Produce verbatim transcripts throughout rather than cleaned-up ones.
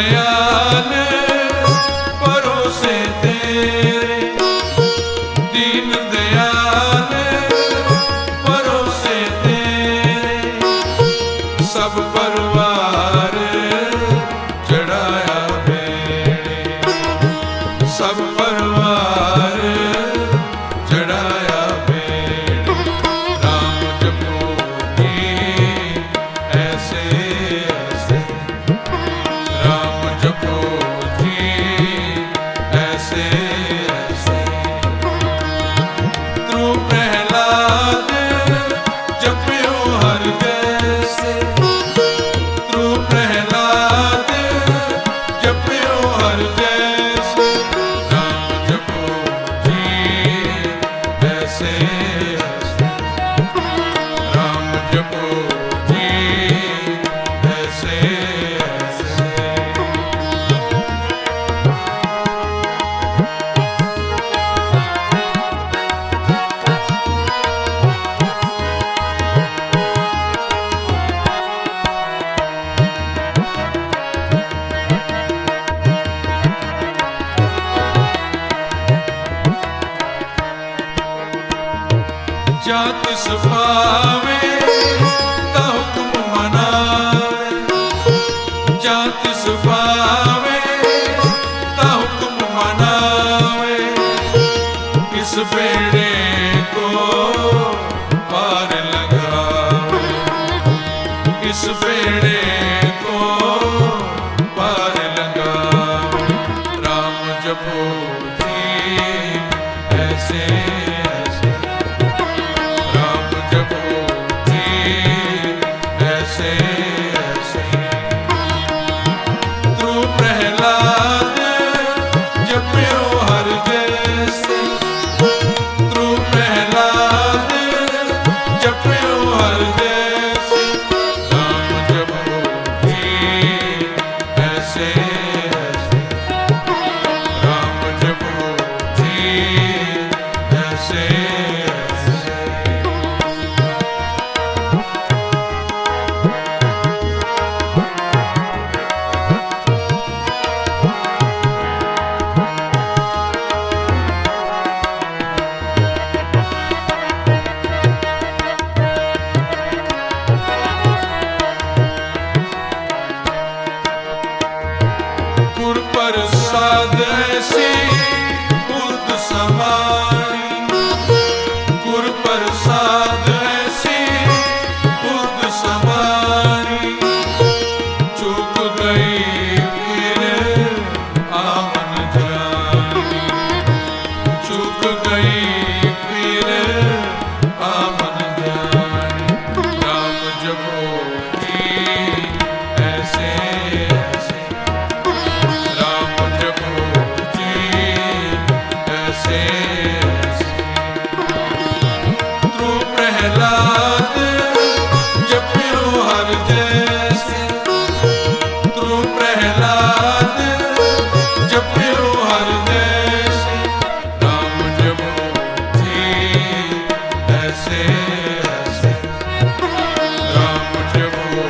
दयाल भरोसे तेरे, दीन दयाल भरोसे तेरे, सब परवार चढ़ाया बेड़े, सब परवार चढ़ाया बेड़े। राम जपो जी ऐसे ऐसे, राम जपो जी ऐसे ऐसे। तू प्रहलाद जपियो हर जैसे, तू प्रहलाद जपियो हर जैसे। राम जपो जी ऐसे ऐसे, राम जपो जी ऐसे ऐसे। जात सुभावे ता हुक्म मनावे, जात सुभावे ता हुक्म मनावे। इस बेड़े को पार लगावे, इस बेड़े को पार लगावे। राम जपो जी ऐसे ऐसे, राम जपो जी ऐसे ऐसे। तू प्रहलाद जपियो हर जैसे, तू प्रहलाद जपियो हर जैसे। राम जपो जी ऐसे ऐसे, राम जपो जी ऐसे ऐसे। गुर प्रसाद ऐसी बुद्ध समाई, गुर प्रसाद ऐसी बुद्ध समाई। चूक गई फिर आवन जानी, चूक गई फिर आवन जानी। राम जपो जी ऐसे ऐसे, राम जपो जी ऐसे ऐसे। तू प्रहलाद जपियो हर जैसे, तू प्रहलाद जपियो हर जैसे। राम जपो जी ऐसे ऐसे, राम जपो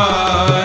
पार